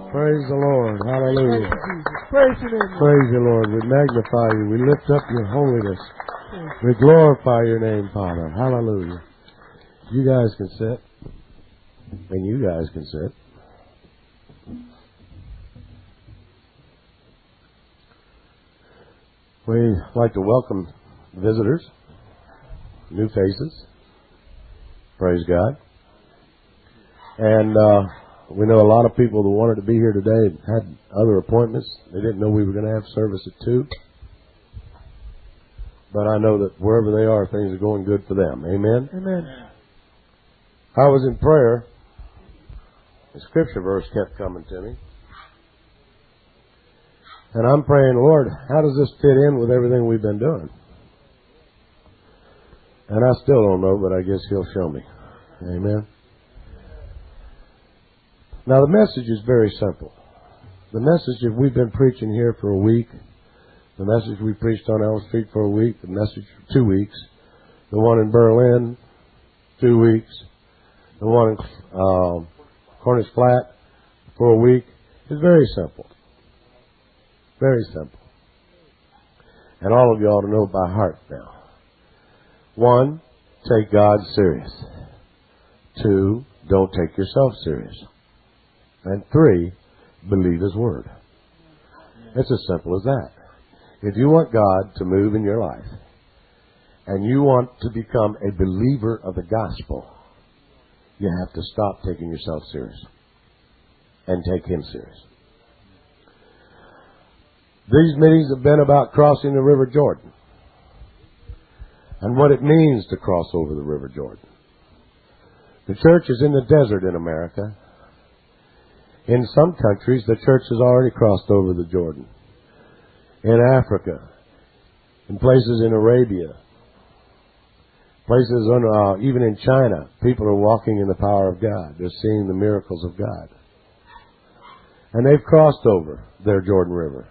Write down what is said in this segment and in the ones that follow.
Praise the Lord. Hallelujah. Praise your name. Praise you, Lord. We magnify you. We lift up your holiness. We glorify your name, Father. Hallelujah. You guys can sit. And you guys can sit. We'd like to welcome visitors, new faces. Praise God. And we know a lot of people that wanted to be here today had other appointments. They didn't know we were going to have service at 2. But I know that wherever they are, things are going good for them. Amen? Amen. I was in prayer. The scripture verse kept coming to me. And I'm praying, Lord, how does this fit in with everything we've been doing? And I still don't know, but I guess He'll show me. Amen. Now, the message is very simple. The message that we've been preaching here for a week, the message we preached on Elm Street for a week, the message for 2 weeks, the one in Berlin, 2 weeks, the one in Cornish Flat for a week, is very simple. Very simple. And all of you ought to know by heart now. 1, take God serious. 2, don't take yourself serious. And 3, believe His Word. It's as simple as that. If you want God to move in your life, and you want to become a believer of the gospel, you have to stop taking yourself serious and take Him serious. These meetings have been about crossing the River Jordan and what it means to cross over the River Jordan. The church is in the desert in America. In some countries, the church has already crossed over the Jordan. In Africa, in places in Arabia, places even in China, people are walking in the power of God. They're seeing the miracles of God. And they've crossed over their Jordan River.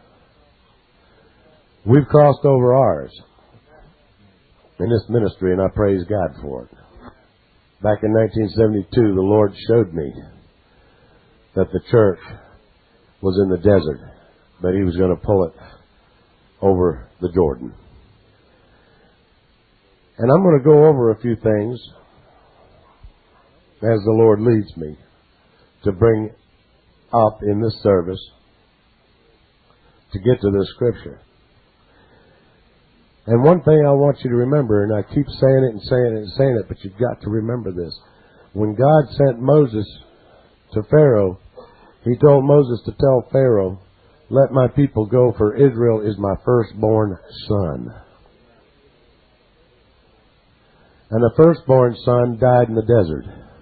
We've crossed over ours in this ministry, and I praise God for it. Back in 1972, the Lord showed me that the church was in the desert, but He was going to pull it over the Jordan. And I'm going to go over a few things as the Lord leads me to bring up in this service to get to this scripture. And one thing I want you to remember, and I keep saying it and saying it and saying it, but you've got to remember this. When God sent Moses to Pharaoh, He told Moses to tell Pharaoh, let my people go, for Israel is my firstborn son. And the firstborn son died in the desert.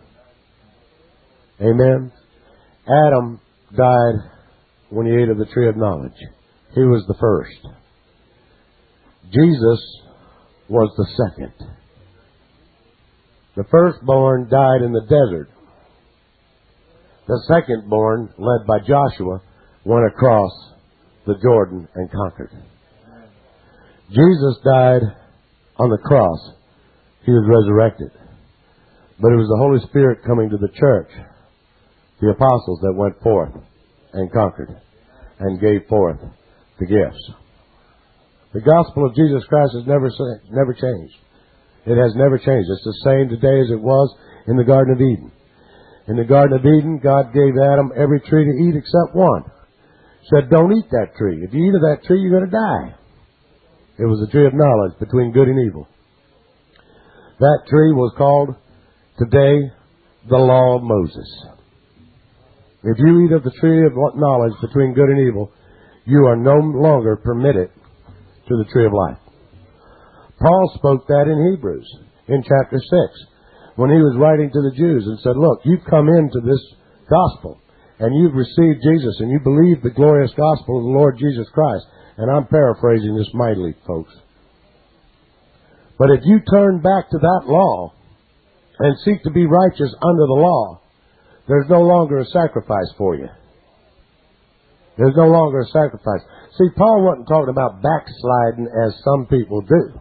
Amen. Adam died when he ate of the tree of knowledge. He was the first. Jesus was the second. The firstborn died in the desert. The secondborn, led by Joshua, went across the Jordan and conquered. Jesus died on the cross. He was resurrected. But it was the Holy Spirit coming to the church, the apostles, that went forth and conquered and gave forth the gifts. The gospel of Jesus Christ has never changed. It has never changed. It's the same today as it was in the Garden of Eden. In the Garden of Eden, God gave Adam every tree to eat except one. Said, don't eat that tree. If you eat of that tree, you're going to die. It was the tree of knowledge between good and evil. That tree was called today the Law of Moses. If you eat of the tree of knowledge between good and evil, you are no longer permitted to the tree of life. Paul spoke that in Hebrews in chapter 6 when he was writing to the Jews and said, look, you've come into this gospel and you've received Jesus and you believe the glorious gospel of the Lord Jesus Christ. And I'm paraphrasing this mightily, folks. But if you turn back to that law and seek to be righteous under the law, there's no longer a sacrifice for you. There's no longer a sacrifice. See, Paul wasn't talking about backsliding as some people do.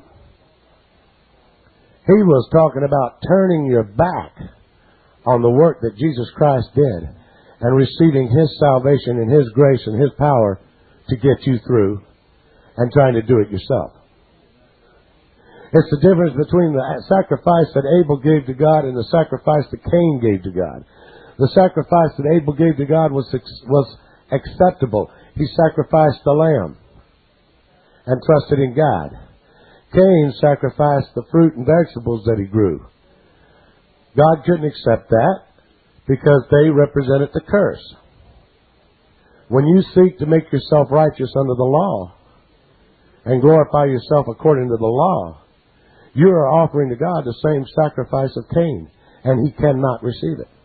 He was talking about turning your back on the work that Jesus Christ did and receiving His salvation and His grace and His power to get you through and trying to do it yourself. It's the difference between the sacrifice that Abel gave to God and the sacrifice that Cain gave to God. The sacrifice that Abel gave to God was acceptable. He sacrificed the lamb and trusted in God. Cain sacrificed the fruit and vegetables that he grew. God couldn't accept that because they represented the curse. When you seek to make yourself righteous under the law and glorify yourself according to the law, you are offering to God the same sacrifice of Cain, and He cannot receive it.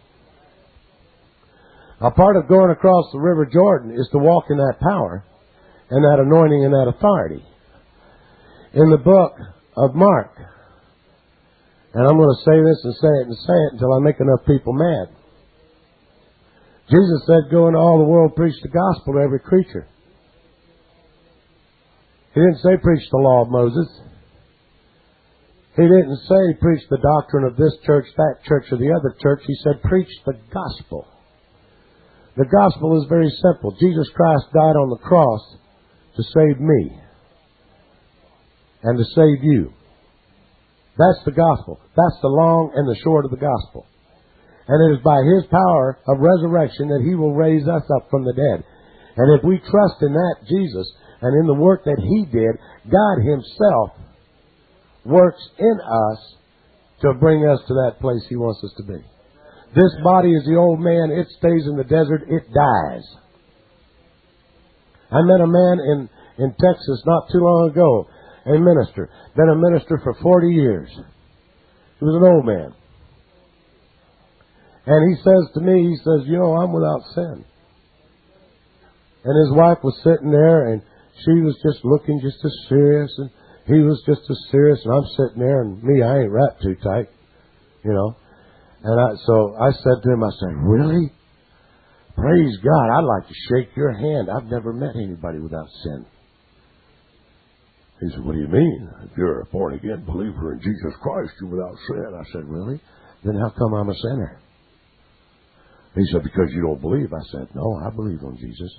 A part of going across the River Jordan is to walk in that power and that anointing and that authority. In the book of Mark, and I'm going to say this and say it and say it until I make enough people mad. Jesus said, go into all the world, preach the gospel to every creature. He didn't say preach the law of Moses. He didn't say preach the doctrine of this church, that church, or the other church. He said preach the gospel. The gospel is very simple. Jesus Christ died on the cross to save me and to save you. That's the gospel. That's the long and the short of the gospel. And it is by His power of resurrection that He will raise us up from the dead. And if we trust in that Jesus and in the work that He did, God Himself works in us to bring us to that place He wants us to be. This body is the old man. It stays in the desert. It dies. I met a man in Texas not too long ago, a minister. Been a minister for 40 years. He was an old man. And he says to me, he says, you know, I'm without sin. And his wife was sitting there, and she was just looking just as serious, and he was just as serious, and I'm sitting there, and me, I ain't wrapped too tight, you know. And so I said to him, I said, really? Praise God, I'd like to shake your hand. I've never met anybody without sin. He said, what do you mean? If you're a born-again believer in Jesus Christ, you're without sin. I said, really? Then how come I'm a sinner? He said, because you don't believe. I said, no, I believe on Jesus.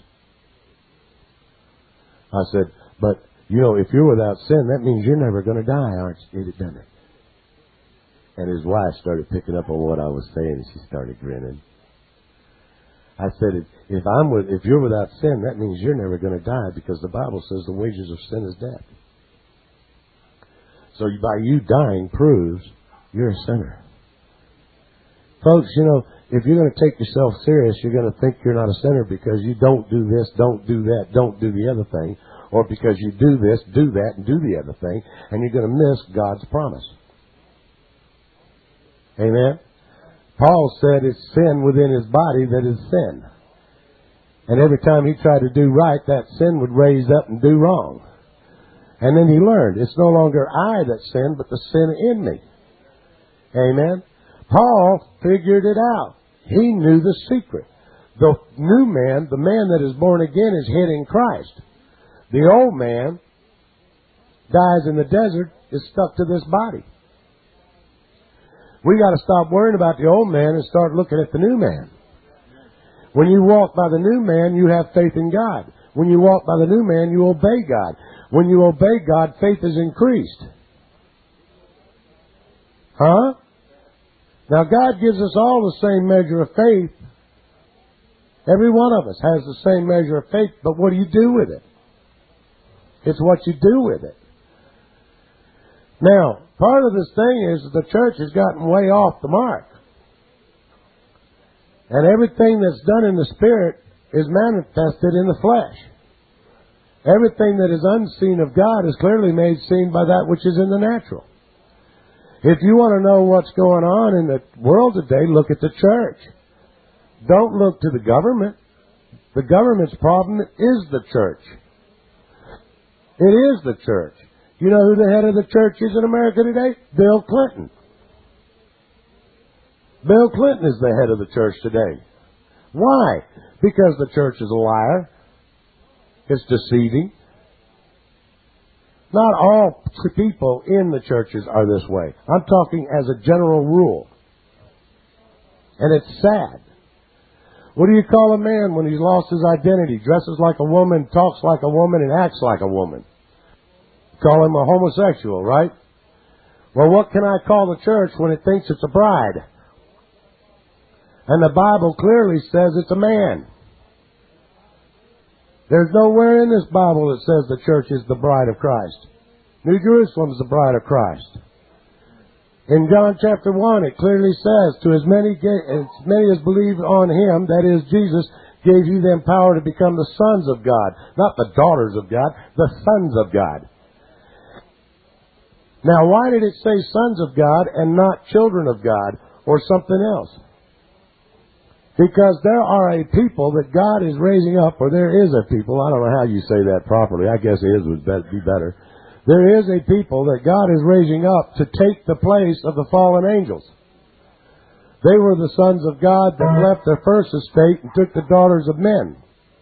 I said, but, you know, if you're without sin, that means you're never going to die, aren't you? It done it. And his wife started picking up on what I was saying, and she started grinning. I said, if you're without sin, that means you're never going to die, because the Bible says the wages of sin is death. So by you dying proves you're a sinner. Folks, you know, if you're going to take yourself serious, you're going to think you're not a sinner because you don't do this, don't do that, don't do the other thing. Or because you do this, do that, and do the other thing. And you're going to miss God's promise. Amen? Paul said it's sin within his body that is sin. And every time he tried to do right, that sin would raise up and do wrong. And then he learned, it's no longer I that sin, but the sin in me. Amen? Paul figured it out. He knew the secret. The new man, the man that is born again, is hid in Christ. The old man dies in the desert, is stuck to this body. We got to stop worrying about the old man and start looking at the new man. When you walk by the new man, you have faith in God. When you walk by the new man, you obey God. When you obey God, faith is increased. Huh? Now, God gives us all the same measure of faith. Every one of us has the same measure of faith, but what do you do with it? It's what you do with it. Now, part of this thing is that the church has gotten way off the mark. And everything that's done in the Spirit is manifested in the flesh. Everything that is unseen of God is clearly made seen by that which is in the natural. If you want to know what's going on in the world today, look at the church. Don't look to the government. The government's problem is the church. It is the church. You know who the head of the church is in America today? Bill Clinton. Bill Clinton is the head of the church today. Why? Because the church is a liar. It's deceiving. Not all people in the churches are this way. I'm talking as a general rule. And it's sad. What do you call a man when he's lost his identity, dresses like a woman, talks like a woman, and acts like a woman? Call him a homosexual, right? Well, what can I call the church when it thinks it's a bride? And the Bible clearly says it's a man. There's nowhere in this Bible that says the church is the bride of Christ. New Jerusalem is the bride of Christ. In John chapter 1, it clearly says, to as many as believe on Him, that is Jesus, gave you them power to become the sons of God. Not the daughters of God, the sons of God. Now, why did it say sons of God and not children of God or something else? Because there are a people that God is raising up, or there is a people, I don't know how you say that properly, I guess it would be better. There is a people that God is raising up to take the place of the fallen angels. They were the sons of God that left their first estate and took the daughters of men.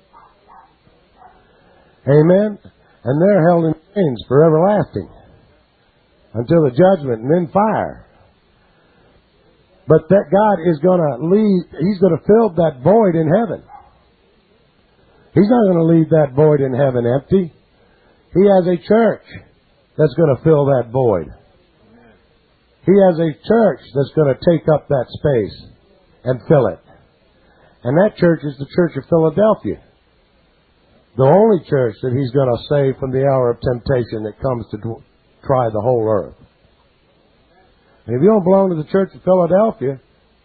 Amen? And they're held in chains for everlasting until the judgment and then fire. But that God is going to leave, He's going to fill that void in heaven. He's not going to leave that void in heaven empty. He has a church that's going to fill that void. He has a church that's going to take up that space and fill it. And that church is the Church of Philadelphia. The only church that He's going to save from the hour of temptation that comes to try the whole earth. And if you don't belong to the Church of Philadelphia,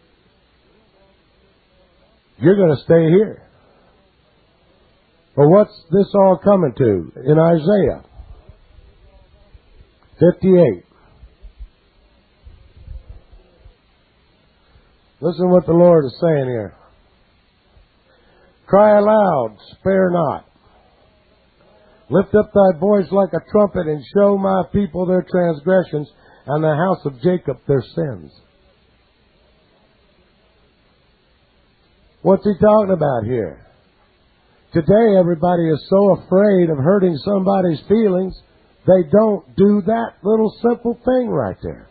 you're going to stay here. But what's this all coming to? In Isaiah 58. Listen to what the Lord is saying here. Cry aloud, spare not. Lift up thy voice like a trumpet and show my people their transgressions and the house of Jacob their sins. What's he talking about here? Today everybody is so afraid of hurting somebody's feelings, they don't do that little simple thing right there.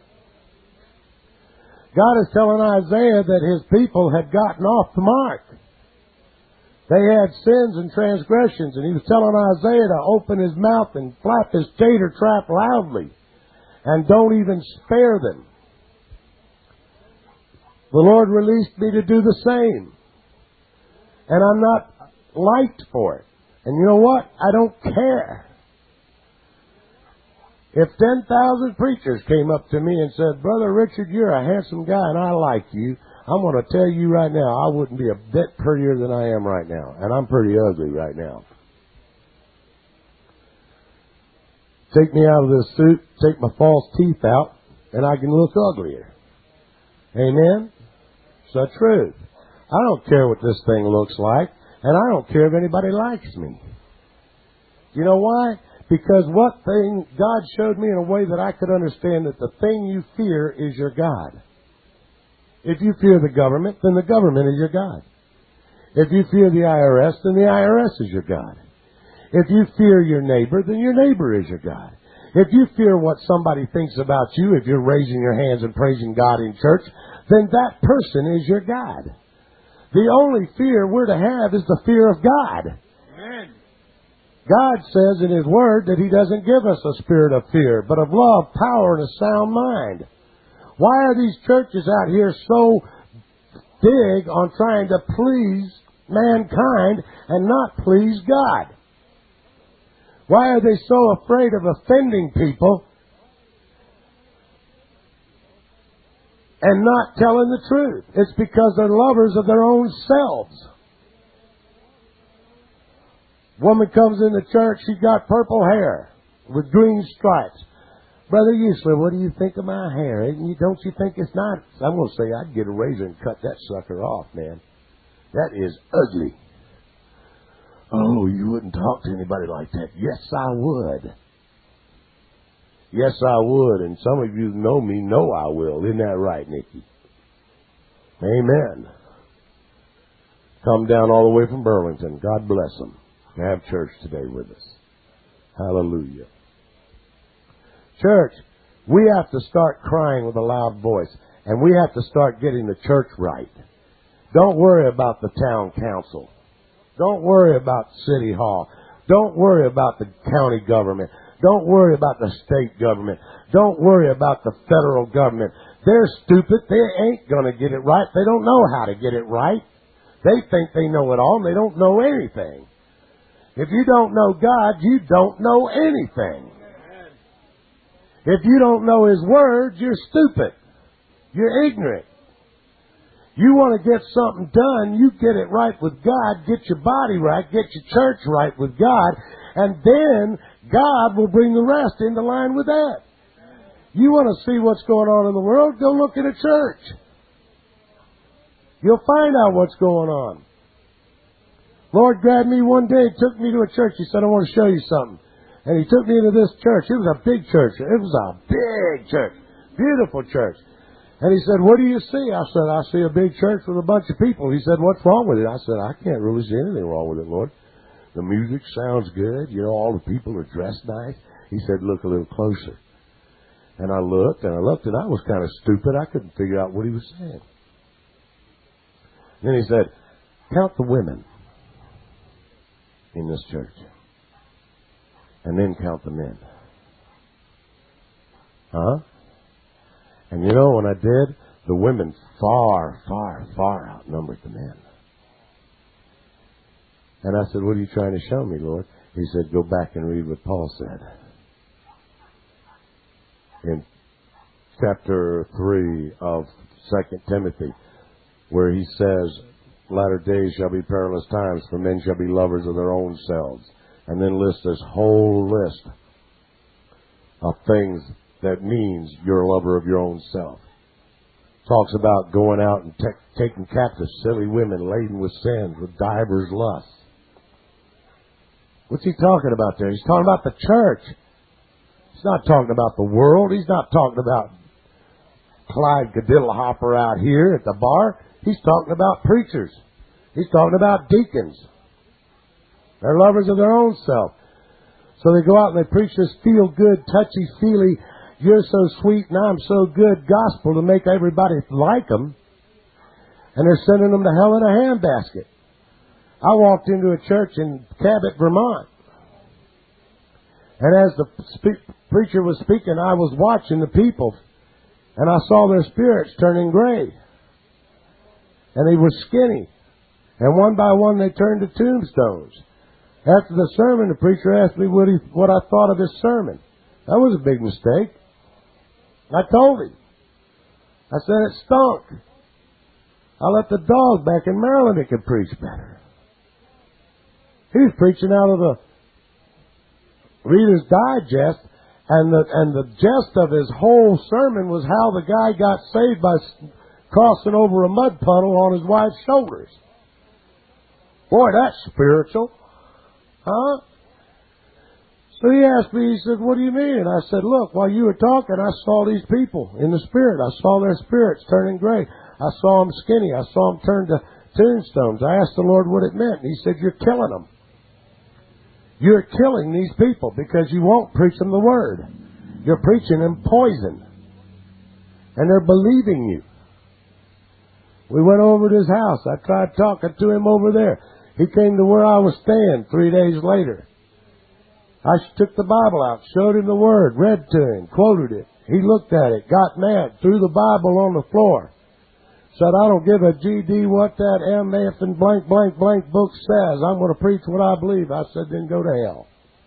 God is telling Isaiah that His people had gotten off the mark. They had sins and transgressions, and He was telling Isaiah to open his mouth and flap his tater trap loudly, and don't even spare them. The Lord released me to do the same, and I'm not liked for it. And you know what? I don't care. If 10,000 preachers came up to me and said, Brother Richard, you're a handsome guy and I like you, I'm going to tell you right now, I wouldn't be a bit prettier than I am right now. And I'm pretty ugly right now. Take me out of this suit, take my false teeth out, and I can look uglier. Amen? It's the truth. I don't care what this thing looks like, and I don't care if anybody likes me. You know why? Because what thing God showed me in a way that I could understand that the thing you fear is your God. If you fear the government, then the government is your God. If you fear the IRS, then the IRS is your God. If you fear your neighbor, then your neighbor is your God. If you fear what somebody thinks about you, if you're raising your hands and praising God in church, then that person is your God. The only fear we're to have is the fear of God. Amen. God says in His Word that He doesn't give us a spirit of fear, but of love, power, and a sound mind. Why are these churches out here so big on trying to please mankind and not please God? Why are they so afraid of offending people and not telling the truth? It's because they're lovers of their own selves. Woman comes in the church, she's got purple hair with green stripes. Brother Usler, what do you think of my hair? Don't you think it's nice? I'm going to say I'd get a razor and cut that sucker off, man. That is ugly. Oh, you wouldn't talk to anybody like that. Yes, I would. Yes, I would. And some of you know me, know I will. Isn't that right, Nikki? Amen. Come down all the way from Burlington. God bless them. To have church today with us. Hallelujah. Church, we have to start crying with a loud voice. And we have to start getting the church right. Don't worry about the town council. Don't worry about City Hall. Don't worry about the county government. Don't worry about the state government. Don't worry about the federal government. They're stupid. They ain't going to get it right. They don't know how to get it right. They think they know it all, and they don't know anything. If you don't know God, you don't know anything. If you don't know His Word, you're stupid. You're ignorant. You want to get something done, you get it right with God, get your body right, get your church right with God, and then God will bring the rest into line with that. You want to see what's going on in the world, go look at a church. You'll find out what's going on. Lord grabbed me one day, took me to a church. He said, I want to show you something. And He took me into this church. It was a big church. It was a big church. Beautiful church. And He said, what do you see? I said, I see a big church with a bunch of people. He said, what's wrong with it? I said, I can't really see anything wrong with it, Lord. The music sounds good. You know, all the people are dressed nice. He said, look a little closer. And I looked, and I was kind of stupid. I couldn't figure out what He was saying. Then He said, count the women in this church. And then count the men. Huh? And you know, when I did, the women far, far, far outnumbered the men. And I said, what are you trying to show me, Lord? He said, go back and read what Paul said. In chapter 3 of 2 Timothy, where he says, latter days shall be perilous times, for men shall be lovers of their own selves. And then lists this whole list of things that means you're a lover of your own self. Talks about going out and taking captive silly women laden with sins, with divers lusts. What's he talking about there? He's talking about the church. He's not talking about the world. He's not talking about Clyde Cadiddlehopper out here at the bar. He's talking about preachers. He's talking about deacons. They're lovers of their own self. So they go out and they preach this feel-good, touchy-feely, you're so sweet and I'm so good gospel to make everybody like them. And they're sending them to hell in a handbasket. I walked into a church in Cabot, Vermont. And as the preacher was speaking, I was watching the people. And I saw their spirits turning gray. And they were skinny. And one by one they turned to tombstones. After the sermon, the preacher asked me what I thought of his sermon. That was a big mistake. I told him. I said it stunk. I let the dog back in Maryland that could preach better. He was preaching out of the Reader's Digest, and the gist of his whole sermon was how the guy got saved by crossing over a mud puddle on his wife's shoulders. Boy, that's spiritual. Huh? So he asked me, he said, what do you mean? And I said, look, while you were talking, I saw these people in the spirit. I saw their spirits turning gray. I saw them skinny. I saw them turn to tombstones. I asked the Lord what it meant. And He said, you're killing them. You're killing these people because you won't preach them the Word. You're preaching them poison. And they're believing you. We went over to his house. I tried talking to him over there. He came to where I was staying 3 days later. I took the Bible out, showed him the Word, read to him, quoted it. He looked at it, got mad, threw the Bible on the floor. Said, I don't give a GD what that MF and blank, blank, blank book says. I'm going to preach what I believe. I said, then go to hell.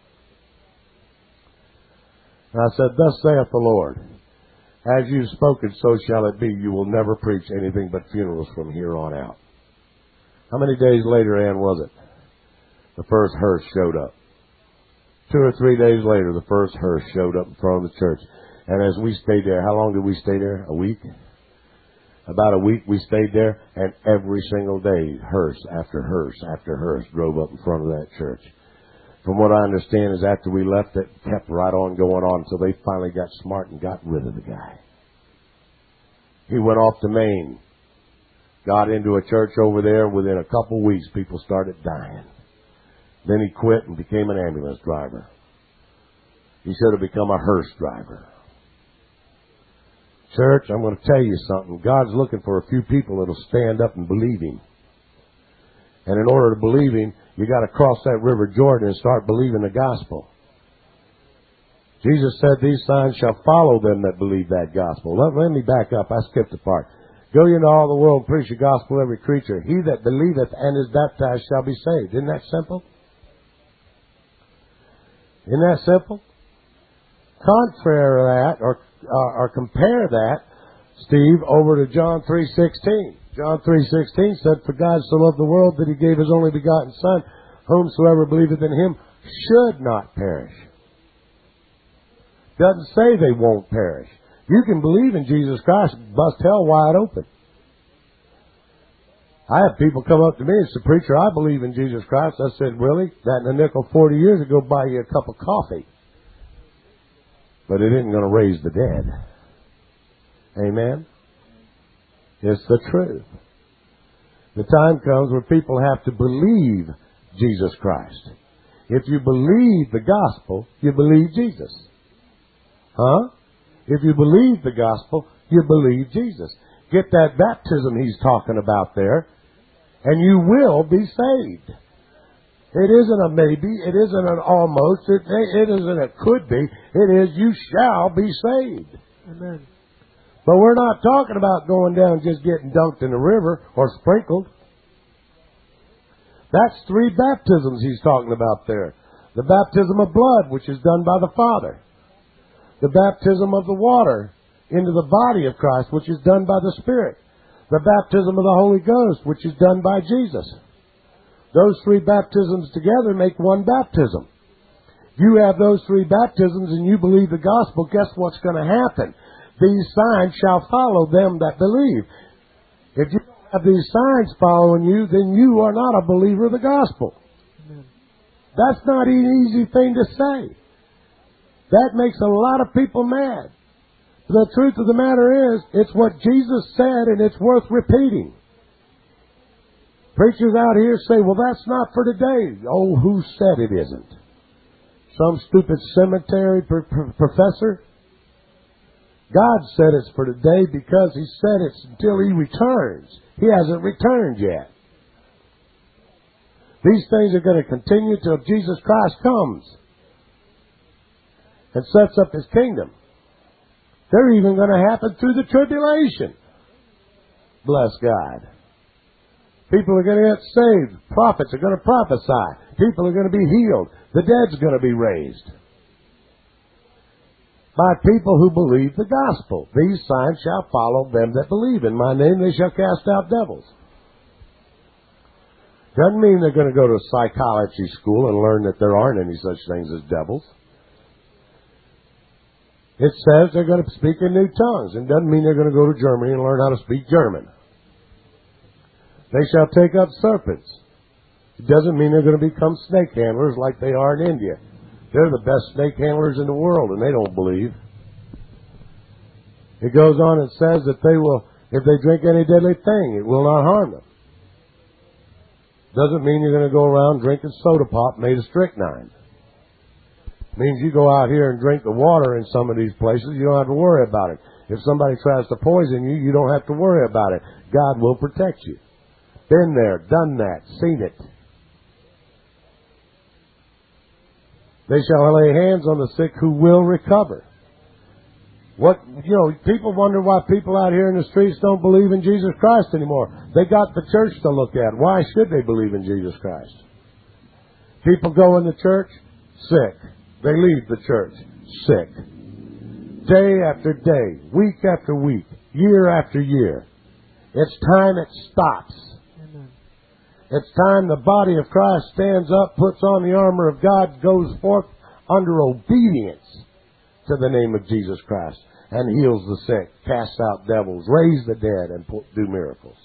And I said, thus saith the Lord, as you've spoken, so shall it be. You will never preach anything but funerals from here on out. How many days later, Ann, was it? The first hearse showed up. 2 or 3 days later, the first hearse showed up in front of the church. And as we stayed there, how long did we stay there? A week? About a week we stayed there, and every single day, hearse after hearse after hearse drove up in front of that church. From what I understand is after we left, it kept right on going on until they finally got smart and got rid of the guy. He went off to Maine, got into a church over there. Within a couple weeks, people started dying. Then he quit and became an ambulance driver. He should have become a hearse driver. Church, I'm going to tell you something. God's looking for a few people that'll stand up and believe Him. And in order to believe Him, you got to cross that River Jordan and start believing the gospel. Jesus said, these signs shall follow them that believe that gospel. Let me back up. I skipped a part. Go ye into all the world, preach the gospel to every creature. He that believeth and is baptized shall be saved. Isn't that simple? Isn't that simple? Contrary to that, or compare that, Steve, over to John 3:16. John 3:16 said, for God so loved the world that He gave His only begotten Son, whomsoever believeth in Him should not perish. Doesn't say they won't perish. You can believe in Jesus Christ, bust hell wide open. I have people come up to me and say, preacher, I believe in Jesus Christ. I said, really? That and a nickel 40 years ago buy you a cup of coffee. But it isn't going to raise the dead. Amen? It's the truth. The time comes where people have to believe Jesus Christ. If you believe the gospel, you believe Jesus. Huh? If you believe the gospel, you believe Jesus. Get that baptism He's talking about there, and you will be saved. It isn't a maybe. It isn't an almost. It isn't a could be. It is you shall be saved. Amen. But we're not talking about going down and just getting dunked in the river or sprinkled. That's 3 baptisms He's talking about there. The baptism of blood, which is done by the Father. The baptism of the water into the body of Christ, which is done by the Spirit. The baptism of the Holy Ghost, which is done by Jesus. Those 3 baptisms together make one baptism. If you have those 3 baptisms and you believe the gospel, guess what's going to happen? These signs shall follow them that believe. If you don't have these signs following you, then you are not a believer of the gospel. Amen. That's not an easy thing to say. That makes a lot of people mad. The truth of the matter is, it's what Jesus said, and it's worth repeating. Preachers out here say, well, that's not for today. Oh, who said it isn't? Some stupid seminary professor? God said it's for today because He said it's until He returns. He hasn't returned yet. These things are going to continue till Jesus Christ comes and sets up His kingdom. They're even going to happen through the tribulation. Bless God. People are going to get saved. Prophets are going to prophesy. People are going to be healed. The dead's going to be raised. By people who believe the gospel. These signs shall follow them that believe. In my name they shall cast out devils. Doesn't mean they're going to go to psychology school and learn that there aren't any such things as devils. It says they're going to speak in new tongues. It doesn't mean they're going to go to Germany and learn how to speak German. They shall take up serpents. It doesn't mean they're going to become snake handlers like they are in India. They're the best snake handlers in the world, and they don't believe. It goes on and says that they will, if they drink any deadly thing, it will not harm them. Doesn't mean you're going to go around drinking soda pop made of strychnine. It means you go out here and drink the water in some of these places, you don't have to worry about it. If somebody tries to poison you, you don't have to worry about it. God will protect you. Been there, done that, seen it. They shall lay hands on the sick who will recover. People wonder why people out here in the streets don't believe in Jesus Christ anymore. They got the church to look at. Why should they believe in Jesus Christ? People go in the church, sick. They leave the church, sick. Day after day, week after week, year after year. It's time it stops. Amen. It's time the body of Christ stands up, puts on the armor of God, goes forth under obedience to the name of Jesus Christ, and heals the sick, casts out devils, raise the dead, and do miracles.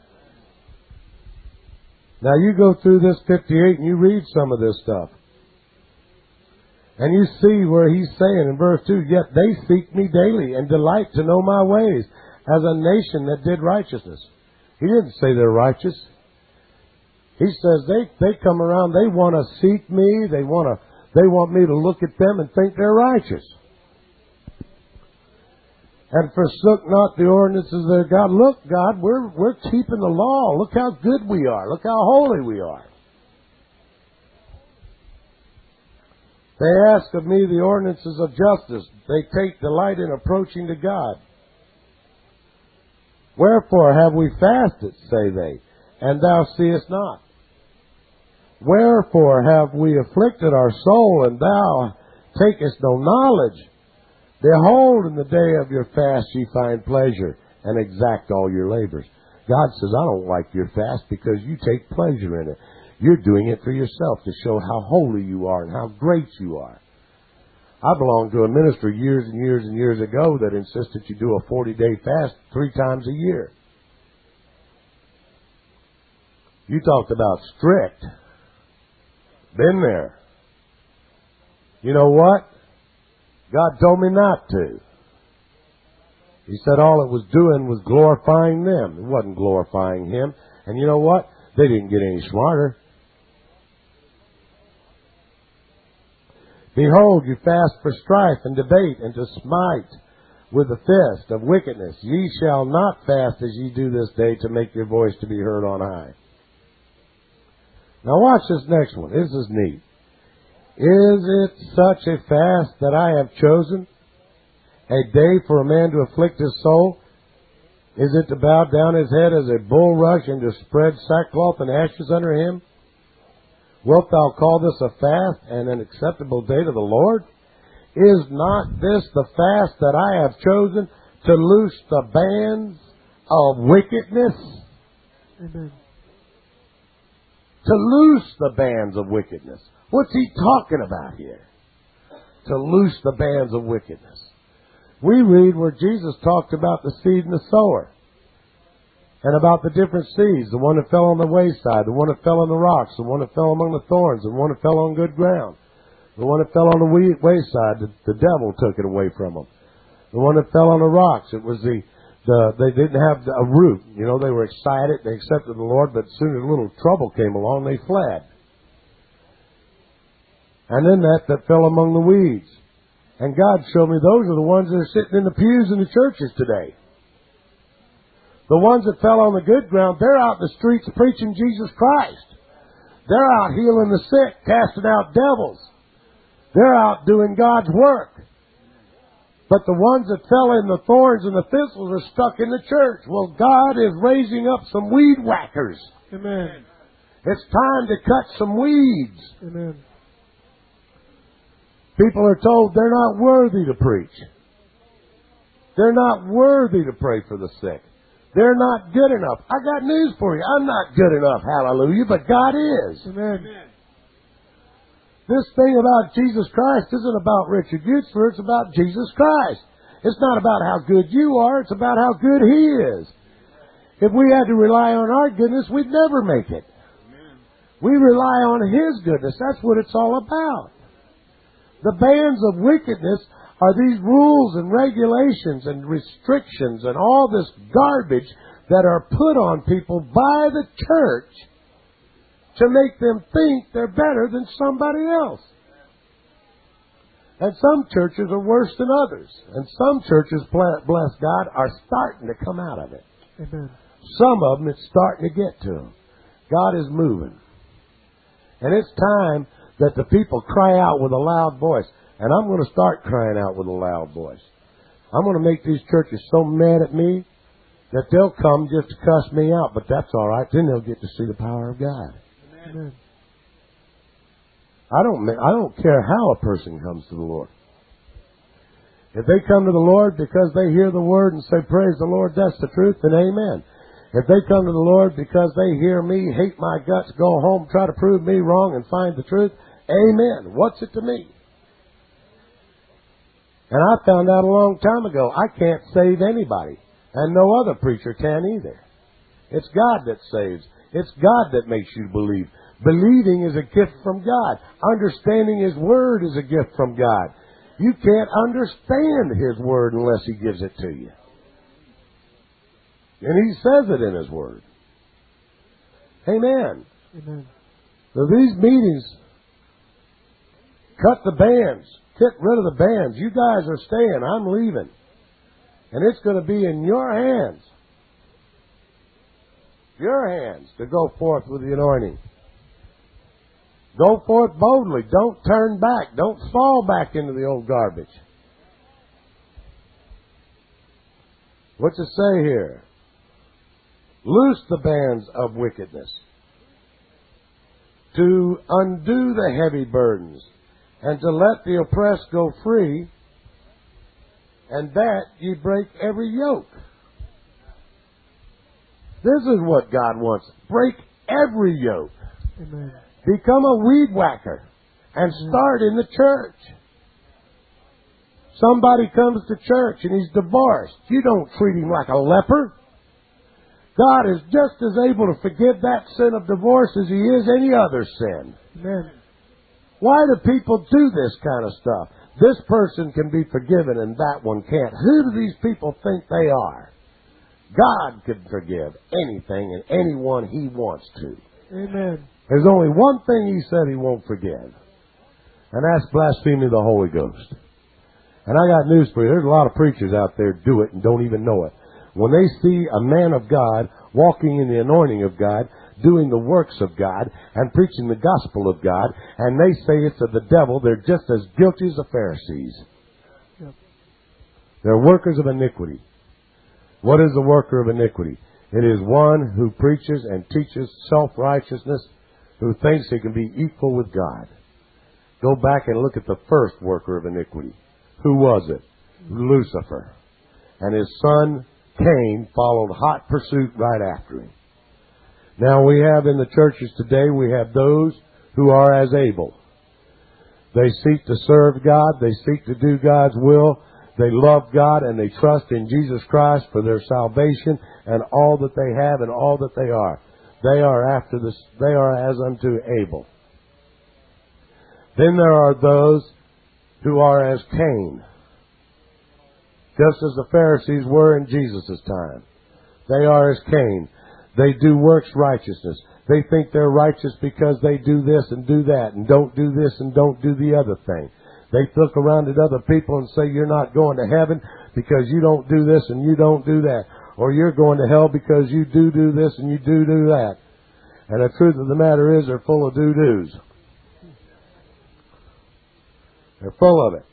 Now you go through this 58 and you read some of this stuff. And you see where He's saying in verse 2, yet they seek me daily and delight to know my ways as a nation that did righteousness. He didn't say they're righteous. He says they come around, they want to seek me, they want me to look at them and think they're righteous. and forsook not the ordinances of their God. Look, God, we're keeping the law. Look how good we are. Look how holy we are. They ask of me the ordinances of justice. They take delight in approaching to God. Wherefore have we fasted, say they, and thou seest not? Wherefore have we afflicted our soul, and thou takest no knowledge? Behold, in the day of your fast ye find pleasure, and exact all your labors. God says, I don't like your fast because you take pleasure in it. You're doing it for yourself to show how holy you are and how great you are. I belonged to a ministry years and years and years ago that insisted you do a 40-day fast 3 times a year. You talked about strict. Been there. You know what? God told me not to. He said all it was doing was glorifying them. It wasn't glorifying Him. And you know what? They didn't get any smarter. Behold, you fast for strife and debate and to smite with the fist of wickedness. Ye shall not fast as ye do this day to make your voice to be heard on high. Now watch this next one. This is neat. Is it such a fast that I have chosen? A day for a man to afflict his soul? Is it to bow down his head as a bulrush and to spread sackcloth and ashes under him? Wilt thou call this a fast and an acceptable day to the Lord? Is not this the fast that I have chosen to loose the bands of wickedness? Amen. To loose the bands of wickedness. What's he talking about here? To loose the bands of wickedness. We read where Jesus talked about the seed and the sower. And about the different seeds, the one that fell on the wayside, the one that fell on the rocks, the one that fell among the thorns, the one that fell on good ground. The one that fell on the wayside, the devil took it away from them. The one that fell on the rocks, it was they didn't have a root. You know, they were excited, they accepted the Lord, but as soon as a little trouble came along, they fled. And then that fell among the weeds. And God showed me those are the ones that are sitting in the pews in the churches today. The ones that fell on the good ground, they're out in the streets preaching Jesus Christ. They're out healing the sick, casting out devils. They're out doing God's work. But the ones that fell in the thorns and the thistles are stuck in the church. Well, God is raising up some weed whackers. Amen. It's time to cut some weeds. Amen. People are told they're not worthy to preach. They're not worthy to pray for the sick. They're not good enough. I got news for you. I'm not good enough, hallelujah, but God is. Amen. This thing about Jesus Christ isn't about Richard Butzler. It's about Jesus Christ. It's not about how good you are. It's about how good He is. If we had to rely on our goodness, we'd never make it. We rely on His goodness. That's what it's all about. The bands of wickedness are these rules and regulations and restrictions and all this garbage that are put on people by the church to make them think they're better than somebody else. And some churches are worse than others. And some churches, bless God, are starting to come out of it. Amen. Some of them, it's starting to get to them. God is moving. And it's time that the people cry out with a loud voice. And I'm going to start crying out with a loud voice. I'm going to make these churches so mad at me that they'll come just to cuss me out. But that's all right. Then they'll get to see the power of God. Amen. I don't care how a person comes to the Lord. If they come to the Lord because they hear the word and say, praise the Lord, that's the truth, then amen. If they come to the Lord because they hear me, hate my guts, go home, try to prove me wrong and find the truth, amen. What's it to me? And I found out a long time ago, I can't save anybody. And no other preacher can either. It's God that saves. It's God that makes you believe. Believing is a gift from God. Understanding His Word is a gift from God. You can't understand His Word unless He gives it to you. And He says it in His Word. Amen. Amen. So these meetings, cut the bands. Get rid of the bands. You guys are staying. I'm leaving. And it's going to be in your hands. Your hands to go forth with the anointing. Go forth boldly. Don't turn back. Don't fall back into the old garbage. What's it say here? Loose the bands of wickedness, to undo the heavy burdens, and to let the oppressed go free, and that ye break every yoke. This is what God wants. Break every yoke. Amen. Become a weed whacker and start in the church. Somebody comes to church and he's divorced. You don't treat him like a leper. God is just as able to forgive that sin of divorce as He is any other sin. Amen. Why do people do this kind of stuff? This person can be forgiven and that one can't. Who do these people think they are? God can forgive anything and anyone He wants to. Amen. There's only one thing He said He won't forgive, and that's blaspheming the Holy Ghost. And I got news for you. There's a lot of preachers out there do it and don't even know it. When they see a man of God walking in the anointing of God, doing the works of God, and preaching the gospel of God, and they say it's of the devil, they're just as guilty as the Pharisees. Yep. They're workers of iniquity. What is the worker of iniquity? It is one who preaches and teaches self-righteousness, who thinks he can be equal with God. Go back and look at the first worker of iniquity. Who was it? Lucifer. And his son Cain followed hot pursuit right after him. Now we have in the churches today, we have those who are as able. They seek to serve God. They seek to do God's will. They love God and they trust in Jesus Christ for their salvation and all that they have and all that they are. They are after this. They are as unto Abel. Then there are those who are as Cain, just as the Pharisees were in Jesus' time. They are as Cain. They do works righteousness. They think they're righteous because they do this and do that and don't do this and don't do the other thing. They look around at other people and say, you're not going to heaven because you don't do this and you don't do that. Or you're going to hell because you do this and you do that. And the truth of the matter is they're full of do-dos. They're full of it.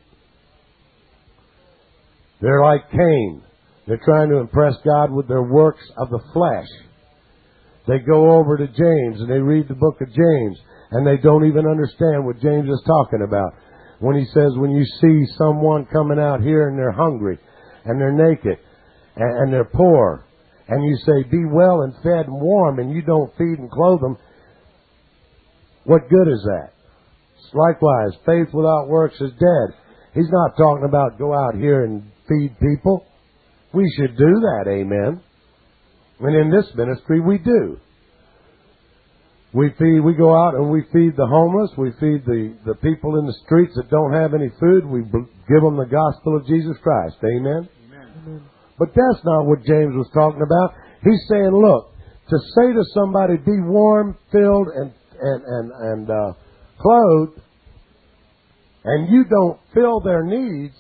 They're like Cain. They're trying to impress God with their works of the flesh. They go over to James and they read the book of James and they don't even understand what James is talking about. When he says, when you see someone coming out here and they're hungry and they're naked and they're poor and you say, be well and fed and warm, and you don't feed and clothe them, what good is that? Likewise, faith without works is dead. He's not talking about go out here and feed people. We should do that, amen. And in this ministry, we do. We go out and we feed the homeless. We feed the people in the streets that don't have any food. We give them the gospel of Jesus Christ, amen. Amen. But that's not what James was talking about. He's saying, look, to say to somebody, be warm, filled, and clothed, and you don't fill their needs,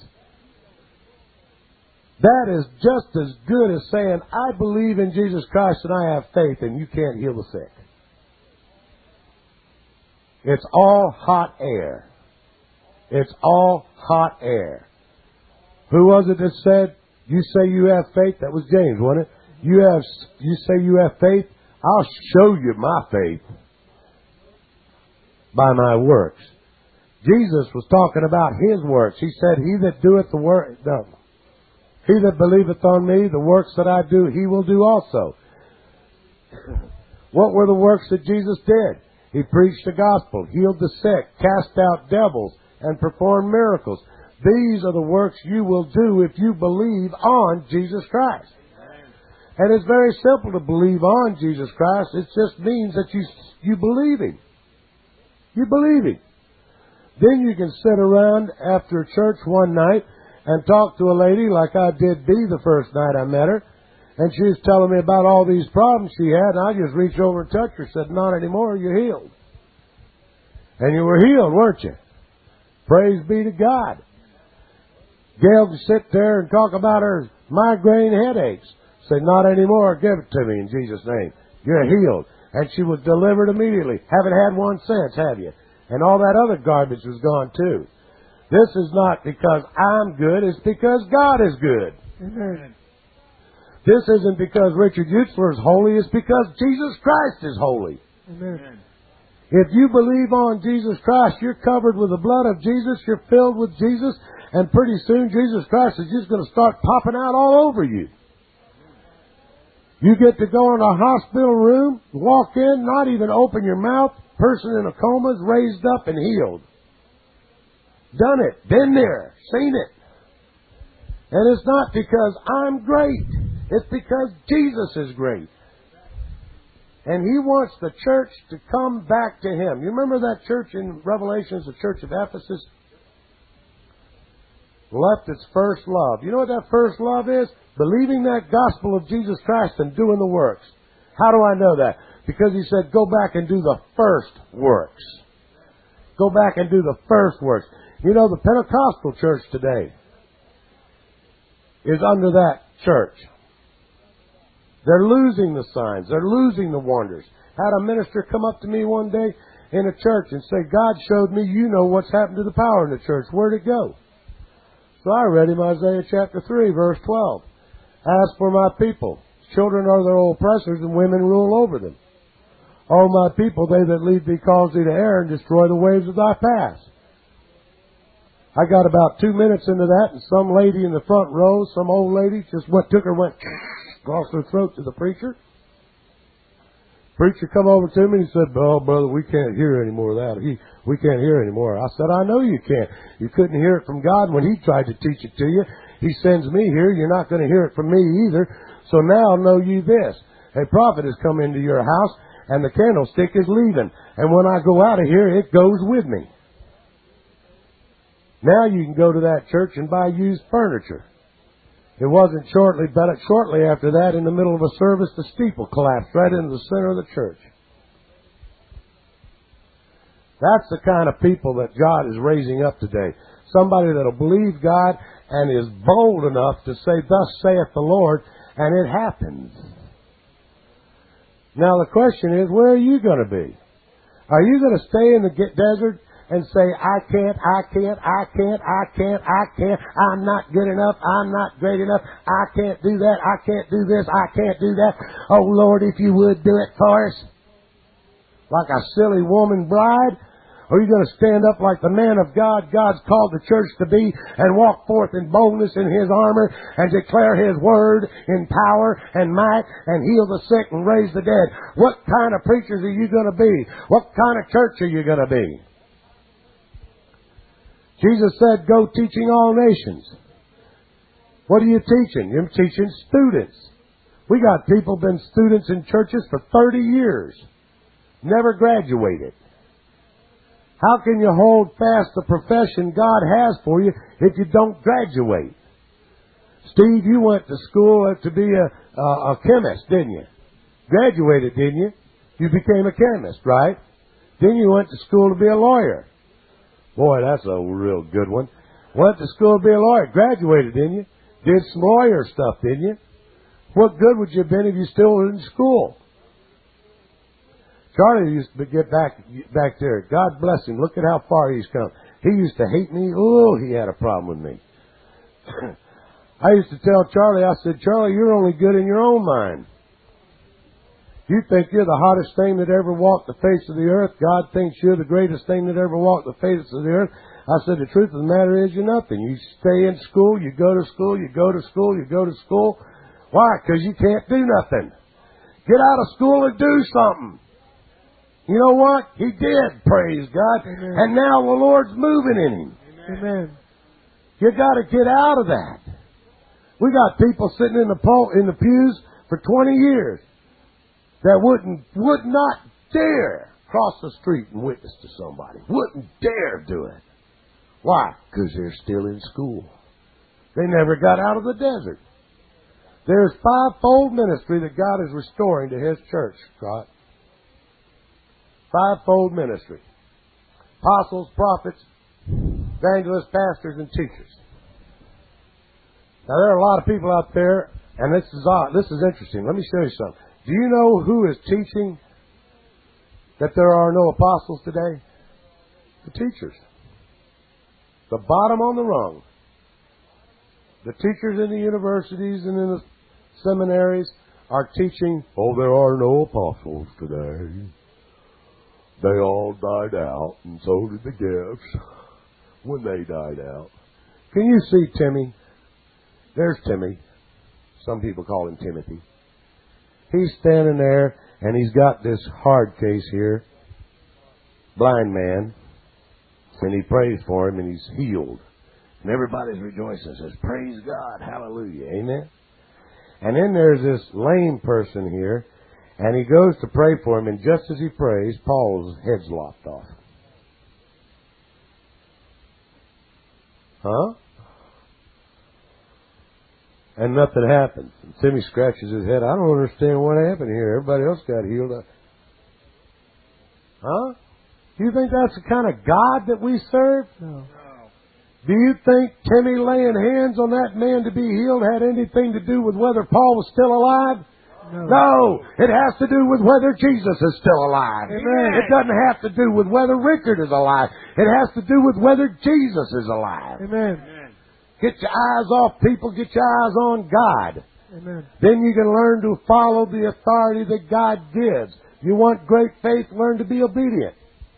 that is just as good as saying, I believe in Jesus Christ and I have faith, and you can't heal the sick. It's all hot air. It's all hot air. Who was it that said, you say you have faith? That was James, wasn't it? You say you have faith? I'll show you my faith by my works. Jesus was talking about His works. He said, he that doeth the work, no. He that believeth on me, the works that I do, he will do also. What were the works that Jesus did? He preached the gospel, healed the sick, cast out devils, and performed miracles. These are the works you will do if you believe on Jesus Christ. And it's very simple to believe on Jesus Christ. It just means that you believe Him. You believe Him. Then you can sit around after church one night and talk to a lady like I did Bea the first night I met her. And she was telling me about all these problems she had, and I just reached over and touched her and said, not anymore, you're healed. And you were healed, weren't you? Praise be to God. Gail could sit there and talk about her Migraine headaches. Said, not anymore. Give it to me in Jesus' name. You're healed. And she was delivered immediately. Haven't had one since, have you? And all that other garbage was gone too. This is not because I'm good. It's because God is good. Amen. This isn't because Richard Eutzler is holy. It's because Jesus Christ is holy. Amen. If you believe on Jesus Christ, you're covered with the blood of Jesus. You're filled with Jesus. And pretty soon, Jesus Christ is just going to start popping out all over you. You get to go in a hospital room, walk in, not even open your mouth. Person in a coma is raised up and healed. Done it. Been there. Seen it. And it's not because I'm great. It's because Jesus is great. And He wants the church to come back to Him. You remember that church in Revelations, the church of Ephesus? Left its first love. You know what that first love is? Believing that gospel of Jesus Christ and doing the works. How do I know that? Because He said, go back and do the first works. Go back and do the first works. You know, the Pentecostal church today is under that church. They're losing the signs. They're losing the wonders. Had a minister come up to me one day in a church and say, God showed me, you know what's happened to the power in the church. Where'd it go? So I read him Isaiah chapter 3, verse 12. As for my people, children are their oppressors and women rule over them. O my people, they that lead thee cause thee to err and destroy the waves of thy paths. I got about 2 minutes into that, and some lady in the front row, some old lady, just went across her throat to the preacher. Preacher come over to me and he said, oh, brother, we can't hear any more of that. We can't hear any more. I said, I know you can't. You couldn't hear it from God when He tried to teach it to you. He sends me here. You're not going to hear it from me either. So now know you this. A prophet has come into your house, and the candlestick is leaving. And when I go out of here, it goes with me. Now you can go to that church and buy used furniture. It wasn't shortly, but shortly after that, in the middle of a service, the steeple collapsed right into the center of the church. That's the kind of people that God is raising up today. Somebody that'll believe God and is bold enough to say, thus saith the Lord, and it happens. Now the question is, where are you going to be? Are you going to stay in the desert and say, I can't, I'm not good enough, I'm not great enough, I can't do that, I can't do this, I can't do that. Oh Lord, if you would do it for us. Like a silly woman bride? Or are you going to stand up like the man of God God's called the church to be and walk forth in boldness in His armor and declare His word in power and might and heal the sick and raise the dead? What kind of preachers are you going to be? What kind of church are you going to be? Jesus said, go teaching all nations. What are you teaching? You're teaching students. We got people been students in churches for 30 years. Never graduated. How can you hold fast the profession God has for you if you don't graduate? Steve, you went to school to be a chemist, didn't you? Graduated, didn't you? You became a chemist, right? Then you went to school to be a lawyer. Boy, that's a real good one. Went to school to be a lawyer. Graduated, didn't you? Did some lawyer stuff, didn't you? What good would you have been if you still were in school? Charlie used to get back there. God bless him. Look at how far he's come. He used to hate me. Oh, he had a problem with me. I used to tell Charlie, I said, Charlie, you're only good in your own mind. You think you're the hottest thing that ever walked the face of the earth. God thinks you're the greatest thing that ever walked the face of the earth. I said, the truth of the matter is you're nothing. You stay in school, you go to school, you go to school, you go to school. Why? Because you can't do nothing. Get out of school and do something. You know what? He did, praise God. Amen. And now the Lord's moving in him. Amen. You got to get out of that. We got people sitting in the pews for 20 years that would not dare cross the street and witness to somebody. Wouldn't dare do it. Why? Because they're still in school. They never got out of the desert. There's fivefold ministry that God is restoring to His church, Scott. Fivefold ministry. Apostles, prophets, evangelists, pastors, and teachers. Now, there are a lot of people out there, and this is odd. This is interesting. Let me show you something. Do you know who is teaching that there are no apostles today? The teachers. The bottom on the rung. The teachers in the universities and in the seminaries are teaching, oh, there are no apostles today. They all died out, and so did the gifts when they died out. Can you see Timmy? There's Timmy. Some people call him Timothy. He's standing there, and he's got this hard case here, blind man, and he prays for him, and he's healed. And everybody's rejoicing and says, praise God, hallelujah, amen? And then there's this lame person here, and he goes to pray for him, and just as he prays, Paul's head's lopped off. Huh? And nothing happens. And Timmy scratches his head. I don't understand what happened here. Everybody else got healed. Huh? Do you think that's the kind of God that we serve? No. Do you think Timmy laying hands on that man to be healed had anything to do with whether Paul was still alive? No. It has to do with whether Jesus is still alive. Amen. It doesn't have to do with whether Richard is alive. It has to do with whether Jesus is alive. Amen. Get your eyes off people. Get your eyes on God. Amen. Then you can learn to follow the authority that God gives. You want great faith, learn to be obedient.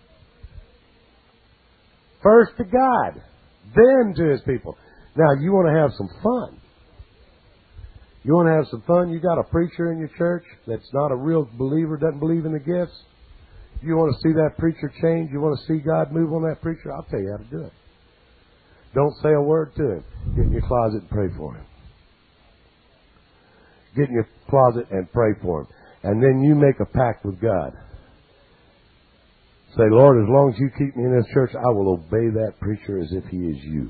First to God, then to His people. Now, you want to have some fun. You want to have some fun? You got a preacher in your church that's not a real believer, doesn't believe in the gifts. You want to see that preacher change? You want to see God move on that preacher? I'll tell you how to do it. Don't say a word to him. Get in your closet and pray for him. Get in your closet and pray for him. And then you make a pact with God. Say, Lord, as long as you keep me in this church, I will obey that preacher as if he is you.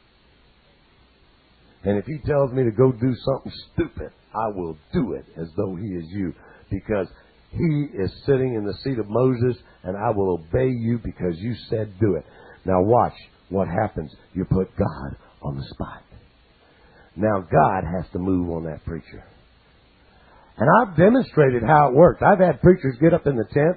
And if he tells me to go do something stupid, I will do it as though he is you. Because he is sitting in the seat of Moses, and I will obey you because you said do it. Now watch what happens. You put God on the spot. Now God has to move on that preacher. And I've demonstrated how it works. I've had preachers get up in the tent.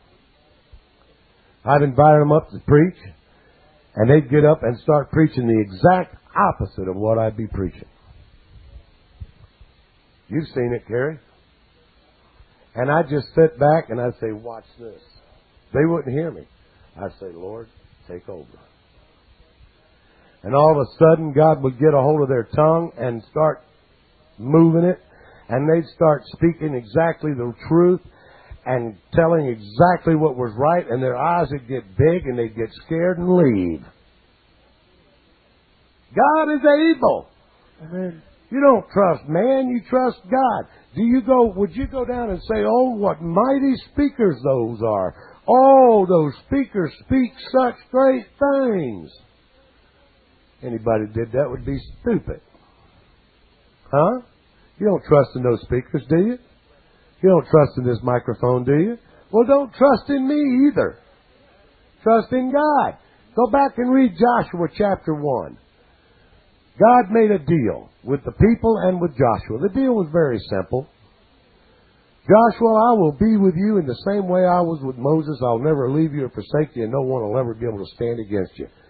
I've invited them up to preach. And they'd get up and start preaching the exact opposite of what I'd be preaching. You've seen it, Carrie. And I'd just sit back and I'd say, watch this. They wouldn't hear me. I'd say, Lord, take over. And all of a sudden, God would get a hold of their tongue and start moving it. And they'd start speaking exactly the truth and telling exactly what was right. And their eyes would get big and they'd get scared and leave. God is able. Amen. You don't trust man, you trust God. Would you go down and say, oh, what mighty speakers those are. Oh, those speakers speak such great things. Anybody that did that would be stupid. Huh? You don't trust in those speakers, do you? You don't trust in this microphone, do you? Well, don't trust in me either. Trust in God. Go back and read Joshua chapter 1. God made a deal with the people and with Joshua. The deal was very simple. Joshua, I will be with you in the same way I was with Moses. I'll never leave you or forsake you, and no one will ever be able to stand against you.